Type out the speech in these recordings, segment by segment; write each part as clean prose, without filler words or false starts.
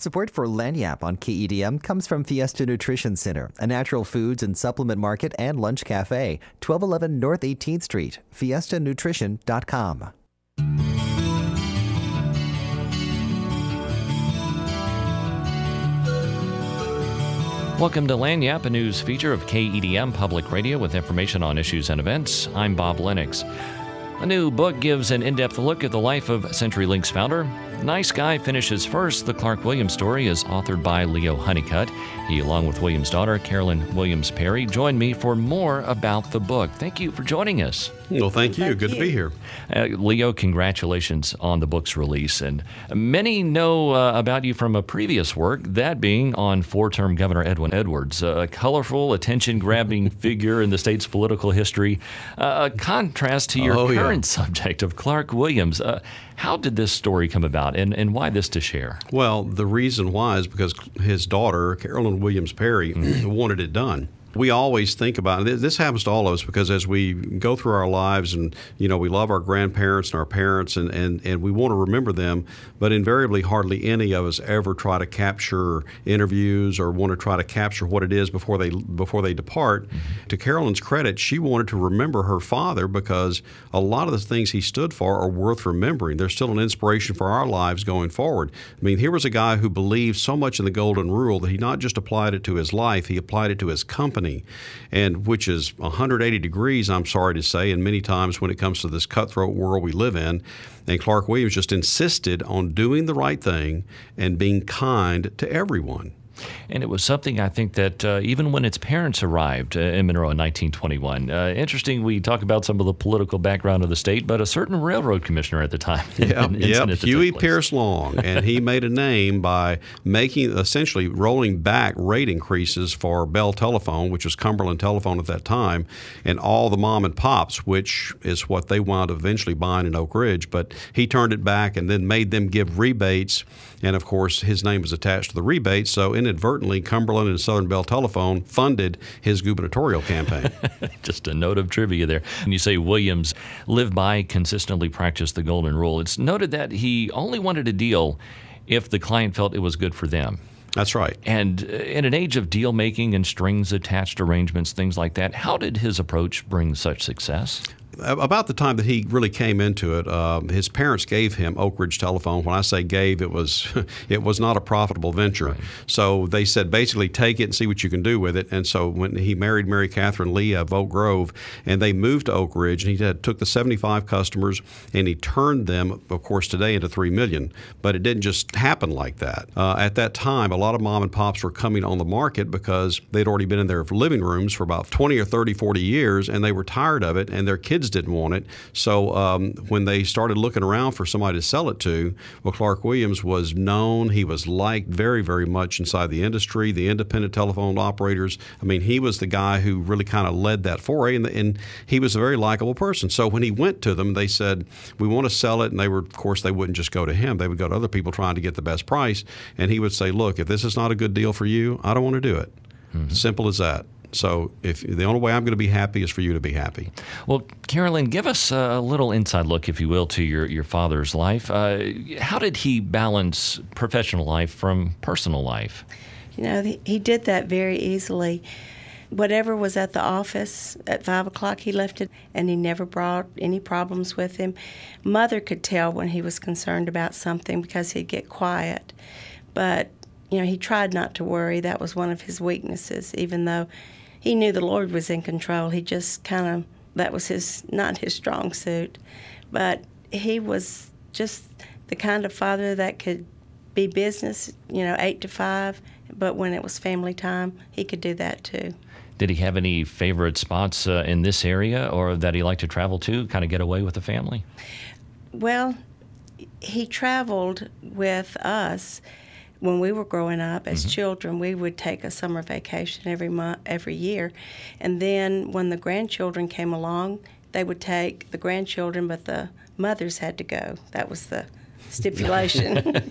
Support for Lagniappe on KEDM comes from Fiesta Nutrition Center, a natural foods and supplement market and lunch cafe, 1211 North 18th Street, fiestanutrition.com. Welcome to Lagniappe, a news feature of KEDM Public Radio with information on issues and events. I'm Bob Lennox. A new book gives an in-depth look at the life of CenturyLink's founder. Nice Guy finishes first. The Clark Williams story is authored by Leo Honeycutt. He, along with Williams' daughter, Carolyn Williams Perry, joined me for more about the book. Thank you for joining us. Well, thank you. Good to be here. Leo, congratulations on the book's release. And many know about you from a previous work, that being on four-term Governor Edwin Edwards, a colorful, attention-grabbing figure in the state's political history, a contrast to your current subject of Clark Williams. How did this story come about, and why this to share? Well, the reason why is because his daughter, Carolyn Williams Perry, wanted it done. We always think about it. This happens to all of us because as we go through our lives and, we love our grandparents and our parents and we want to remember them, but invariably hardly any of us ever try to capture interviews or want to try to capture what it is before they depart. Mm-hmm. To Carolyn's credit, she wanted to remember her father because a lot of the things he stood for are worth remembering. They're still an inspiration for our lives going forward. I mean, here was a guy who believed so much in the Golden Rule that he not just applied it to his life, he applied it to his company. And which is 180 degrees, I'm sorry to say, and many times when it comes to this cutthroat world we live in. And Clark Williams just insisted on doing the right thing and being kind to everyone. And it was something I think that even when its parents arrived in Monroe in 1921, interesting, we talk about some of the political background of the state, but a certain railroad commissioner at the time. Huey Pierce Long, and he made a name by essentially rolling back rate increases for Bell Telephone, which was Cumberland Telephone at that time, and all the mom and pops, which is what they wound up eventually buying in Oak Ridge. But he turned it back and then made them give rebates, and of course his name was attached to the rebates, so inadvertently, Cumberland and Southern Bell Telephone funded his gubernatorial campaign. Just a note of trivia there. When you say Williams lived by, consistently practiced the Golden Rule, it's noted that he only wanted a deal if the client felt it was good for them. That's right. And in an age of deal-making and strings-attached arrangements, things like that, how did his approach bring such success? About the time that he really came into it, his parents gave him Oak Ridge Telephone. When I say gave, it was not a profitable venture. Right. So they said, basically, take it and see what you can do with it. And so when he married Mary Catherine Lee of Oak Grove, and they moved to Oak Ridge, and he took the 75 customers, and he turned them, of course, today into 3 million. But it didn't just happen like that. At that time, a lot of mom and pops were coming on the market because they'd already been in their living rooms for about 20 or 30, 40 years, and they were tired of it, and their kids didn't want it. So when they started looking around for somebody to sell it to, well, Clark Williams was known. He was liked very, very much inside the industry, the independent telephone operators. I mean, he was the guy who really kind of led that foray, and he was a very likable person. So when he went to them, they said, we want to sell it, and they wouldn't just go to him. They would go to other people trying to get the best price, and he would say, look, if this is not a good deal for you, I don't want to do it. Mm-hmm. Simple as that. So if the only way I'm going to be happy is for you to be happy. Well, Carolyn, give us a little inside look, if you will, to your father's life. How did he balance professional life from personal life? He did that very easily. Whatever was at the office at 5 o'clock, he left it, and he never brought any problems with him. Mother could tell when he was concerned about something because he'd get quiet. But, he tried not to worry. That was one of his weaknesses, even though he knew the Lord was in control. He just that was not his strong suit. But he was just the kind of father that could be business, 8 to 5, but when it was family time, he could do that too. Did he have any favorite spots in this area or that he liked to travel to, kind of get away with the family? Well, he traveled with us. When we were growing up as children, we would take a summer vacation every year. And then when the grandchildren came along, they would take the grandchildren, but the mothers had to go. That was the stipulation.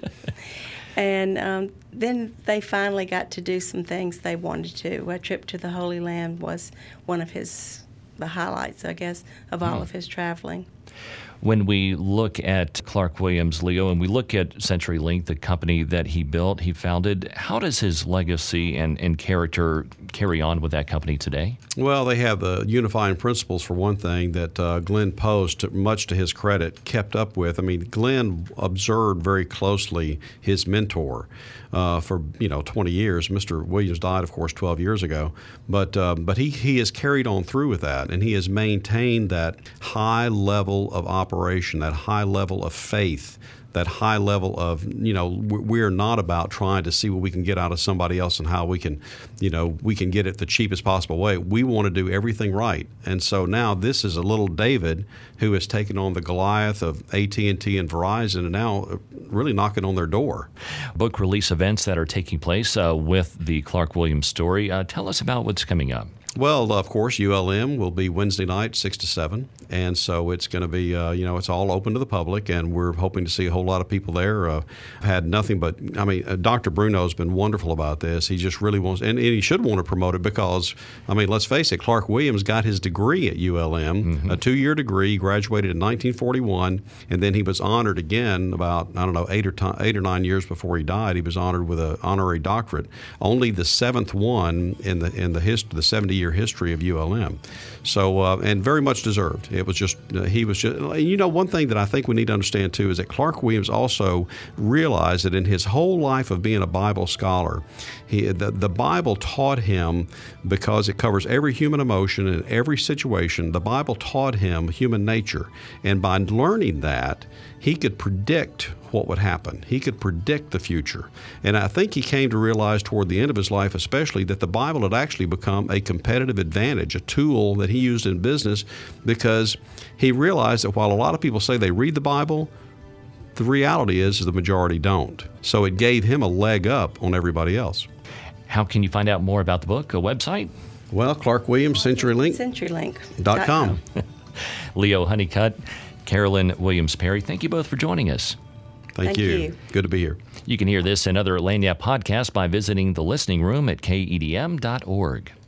And then they finally got to do some things they wanted to. A trip to the Holy Land was one of the highlights, I guess, of all of his traveling. When we look at Clark Williams, Leo, and we look at CenturyLink, the company that he built, he founded, how does his legacy and character carry on with that company today? Well, they have the unifying principles, for one thing, that Glenn Post, much to his credit, kept up with. I mean, Glenn observed very closely his mentor for 20 years. Mr. Williams died, of course, 12 years ago, but he has carried on through with that, and he has maintained that high level of operation, that high level of faith, that high level of, we're not about trying to see what we can get out of somebody else and how we can get it the cheapest possible way. We want to do everything right. And so now this is a little David who has taken on the Goliath of AT&T and Verizon and now really knocking on their door. Book release events that are taking place with the Clark Williams story. Tell us about what's coming up. Well, of course, ULM will be Wednesday night, 6 to 7. And so it's going to be, it's all open to the public, and we're hoping to see a whole lot of people there. I've had nothing but, Dr. Bruno has been wonderful about this. He just really wants, and he should want to promote it because, let's face it, Clark Williams got his degree at ULM, a 2-year degree, graduated in 1941, and then he was honored again about, 8 or 9 years before he died. He was honored with an honorary doctorate, only the 7th one in the 70-year history of ULM. So, and very much deserved. It was just, one thing that I think we need to understand too is that Clark Williams also realized that in his whole life of being a Bible scholar, the Bible taught him, because it covers every human emotion and every situation, the Bible taught him human nature. And by learning that, he could predict what would happen. He could predict the future. And I think he came to realize toward the end of his life especially that the Bible had actually become a competitive advantage, a tool that he used in business, because he realized that while a lot of people say they read the Bible, the reality is the majority don't. So it gave him a leg up on everybody else. How can you find out more about the book? A website? Well, Clark Williams, CenturyLink. CenturyLink.com. Leo Honeycutt, Carolyn Williams-Perry, thank you both for joining us. Thank you. Good to be here. You can hear this and other Lagniappe podcasts by visiting the listening room at KEDM.org.